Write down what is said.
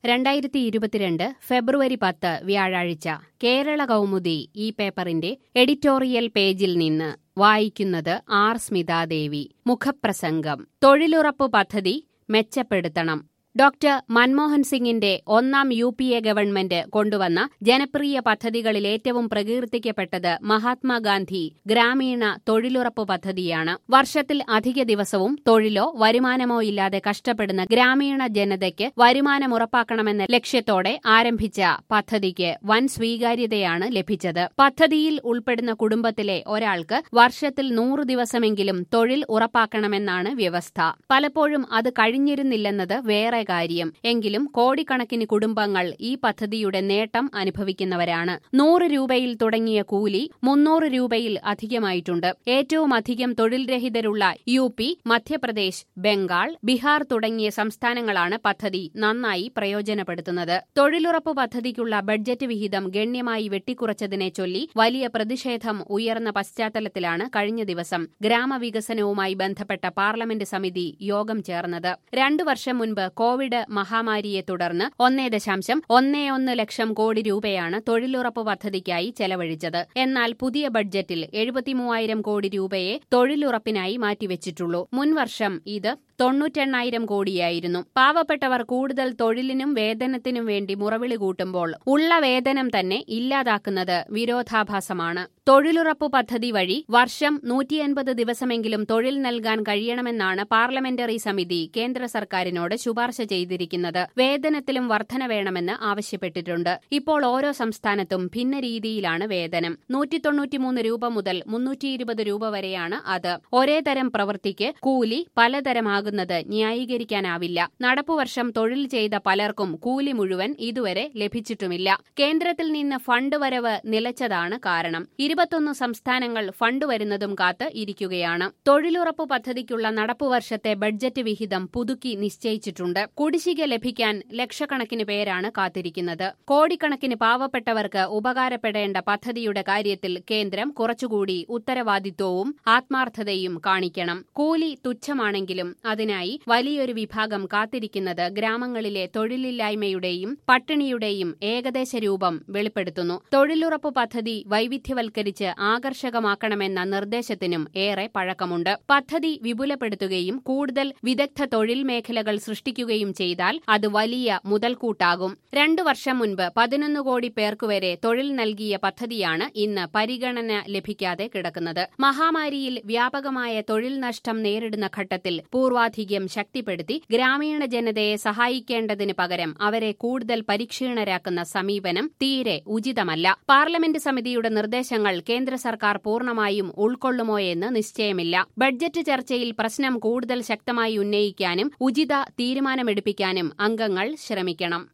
2022 ഫെബ്രുവരി 10 വ്യാഴാഴ്ച കേരള കൗമുദി ഈ പേപ്പറിന്റെ എഡിറ്റോറിയൽ പേജിൽ നിന്ന് വായിക്കുന്നത് ആർ സ്മിതാദേവി. മുഖപ്രസംഗം. തൊഴിലുറപ്പ് പദ്ധതി മെച്ചപ്പെടുത്തണം. ഡോക്ടർ മൻമോഹൻ സിംഗിന്റെ ഒന്നാം UPA ഗവൺമെന്റ് കൊണ്ടുവന്ന ജനപ്രിയ പദ്ധതികളിൽ ഏറ്റവും പ്രകീർത്തിക്കപ്പെട്ടത് മഹാത്മാഗാന്ധി ഗ്രാമീണ തൊഴിലുറപ്പ് പദ്ധതിയാണ്. വർഷത്തിൽ അധിക ദിവസവും തൊഴിലോ വരുമാനമോ ഇല്ലാതെ കഷ്ടപ്പെടുന്ന ഗ്രാമീണ ജനതയ്ക്ക് വരുമാനം ഉറപ്പാക്കണമെന്ന ലക്ഷ്യത്തോടെ ആരംഭിച്ച പദ്ധതിക്ക് വൻ സ്വീകാര്യതയാണ് ലഭിച്ചത്. പദ്ധതിയിൽ ഉൾപ്പെടുന്ന കുടുംബത്തിലെ ഒരാൾക്ക് വർഷത്തിൽ 100 ദിവസമെങ്കിലും തൊഴിൽ ഉറപ്പാക്കണമെന്നാണ് വ്യവസ്ഥ. പലപ്പോഴും അത് കഴിഞ്ഞിരുന്നില്ലെന്നത് വേറെ കാര്യം. എങ്കിലും കോടിക്കണക്കിന് കുടുംബങ്ങൾ ഈ പദ്ധതിയുടെ നേട്ടം അനുഭവിക്കുന്നവരാണ്. 100 രൂപയിൽ തുടങ്ങിയ കൂലി 300 രൂപയിൽ അധികമായിട്ടുണ്ട്. ഏറ്റവും അധികം തൊഴിൽ രഹിതരുള്ള UP, മധ്യപ്രദേശ്, ബംഗാൾ, ബീഹാർ തുടങ്ങിയ സംസ്ഥാനങ്ങളാണ് പദ്ധതി നന്നായി പ്രയോജനപ്പെടുത്തുന്നത്. തൊഴിലുറപ്പ് പദ്ധതിക്കുള്ള ബഡ്ജറ്റ് വിഹിതം ഗണ്യമായി വെട്ടിക്കുറച്ചതിനെ ചൊല്ലി വലിയ പ്രതിഷേധം ഉയർന്ന പശ്ചാത്തലത്തിലാണ് കഴിഞ്ഞ ദിവസം ഗ്രാമവികസനവുമായി ബന്ധപ്പെട്ട പാർലമെന്റ് സമിതി യോഗം ചേർന്നത്. 2 വർഷം മുൻപ് കോവിഡ് മഹാമാരിയെ തുടർന്ന് 1.11 ലക്ഷം കോടി രൂപയാണ് തൊഴിലുറപ്പ് പദ്ധതിക്കായി ചെലവഴിച്ചത്. എന്നാൽ പുതിയ ബഡ്ജറ്റിൽ 73,000 കോടി രൂപയെ തൊഴിലുറപ്പിനായി മാറ്റിവെച്ചിട്ടുള്ളൂ. മുൻവർഷം ഇത് 98,000 കോടിയായിരുന്നു. പാവപ്പെട്ടവർ കൂടുതൽ തൊഴിലിനും വേതനത്തിനും വേണ്ടി മുറവിളി കൂട്ടുമ്പോൾ ഉള്ള വേതനം തന്നെ ഇല്ലാതാക്കുന്നത് വിരോധാഭാസമാണ്. തൊഴിലുറപ്പ് പദ്ധതി വഴി വർഷം 180 ദിവസമെങ്കിലും തൊഴിൽ നൽകാൻ കഴിയണമെന്നാണ് പാർലമെന്ററി സമിതി കേന്ദ്ര സർക്കാരിനോട് ശുപാർശ ചെയ്തിരിക്കുന്നത്. വേതനത്തിലും വർധന വേണമെന്ന് ആവശ്യപ്പെട്ടിട്ടുണ്ട്. ഇപ്പോൾ ഓരോ സംസ്ഥാനത്തും ഭിന്ന രീതിയിലാണ് വേതനം. 193 രൂപ മുതൽ 320 രൂപ വരെയാണ് അത്. ഒരേ തരം പ്രവൃത്തിക്ക് കൂലി പലതരമാകുന്നത് ന്യായീകരിക്കാനാവില്ല. നടപ്പുവർഷം തൊഴിൽ ചെയ്ത പലർക്കും കൂലി മുഴുവൻ ഇതുവരെ ലഭിച്ചിട്ടുമില്ല. കേന്ദ്രത്തിൽ നിന്ന് ഫണ്ട് വരവ് നിലച്ചതാണ് കാരണം. 21 സംസ്ഥാനങ്ങൾ ഫണ്ട് വരുന്നതും കാത്ത് ഇരിക്കുകയാണ്. തൊഴിലുറപ്പ് പദ്ധതിക്കുള്ള നടപ്പുവർഷത്തെ ബഡ്ജറ്റ് വിഹിതം പുതുക്കി നിശ്ചയിച്ചിട്ടുണ്ട്. കുടിശ്ശിക ലഭിക്കാൻ ലക്ഷക്കണക്കിന് പേരാണ് കാത്തിരിക്കുന്നത്. കോടിക്കണക്കിന് പാവപ്പെട്ടവർക്ക് ഉപകാരപ്പെടേണ്ട പദ്ധതിയുടെ കാര്യത്തിൽ കേന്ദ്രം കുറച്ചുകൂടി ഉത്തരവാദിത്വവും ആത്മാർത്ഥതയും കാണിക്കണം. കൂലി തുച്ഛമാണെങ്കിലും അതിനായി വലിയൊരു വിഭാഗം കാത്തിരിക്കുന്നത് ഗ്രാമങ്ങളിലെ തൊഴിലില്ലായ്മയുടെയും പട്ടിണിയുടെയും ഏകദേശ രൂപം വെളിപ്പെടുത്തുന്നു. തൊഴിലുറപ്പ് പദ്ധതി വൈവിധ്യവൽക്കരിച്ച് ആകർഷകമാക്കണമെന്ന നിർദ്ദേശത്തിനും ഏറെ പഴക്കമുണ്ട്. പദ്ധതി വിപുലപ്പെടുത്തുകയും കൂടുതൽ വിദഗ്ധ തൊഴിൽ മേഖലകൾ സൃഷ്ടിക്കുകയും ചെയ്താൽ അത് വലിയ മുതൽക്കൂട്ടാകും. 2 വർഷം മുൻപ് 11 കോടി പേർക്കുവരെ തൊഴിൽ നൽകിയ പദ്ധതിയാണ് ഇന്ന് പരിഗണന ലഭിക്കാതെ കിടക്കുന്നത്. മഹാമാരിയിൽ വ്യാപകമായ തൊഴിൽ നഷ്ടം നേരിടുന്ന ഘട്ടത്തിൽ പൂർവാധികം ശക്തിപ്പെടുത്തി ഗ്രാമീണ ജനതയെ സഹായിക്കേണ്ടതിന് പകരം അവരെ കൂടുതൽ പരിക്ഷീണരാക്കുന്ന സമീപനം തീരെ ഉചിതമല്ല. പാർലമെന്റ് സമിതിയുടെ നിർദ്ദേശങ്ങൾ കേന്ദ്ര സർക്കാർ പൂർണ്ണമായും ഉൾക്കൊള്ളുമോയെന്ന് നിശ്ചയമില്ല. ബഡ്ജറ്റ് ചർച്ചയിൽ പ്രശ്നം കൂടുതൽ ശക്തമായി ഉന്നയിക്കാനും ഉചിത തീരുമാനമെടുപ്പിക്കാനും അംഗങ്ങൾ ശ്രമിക്കണം.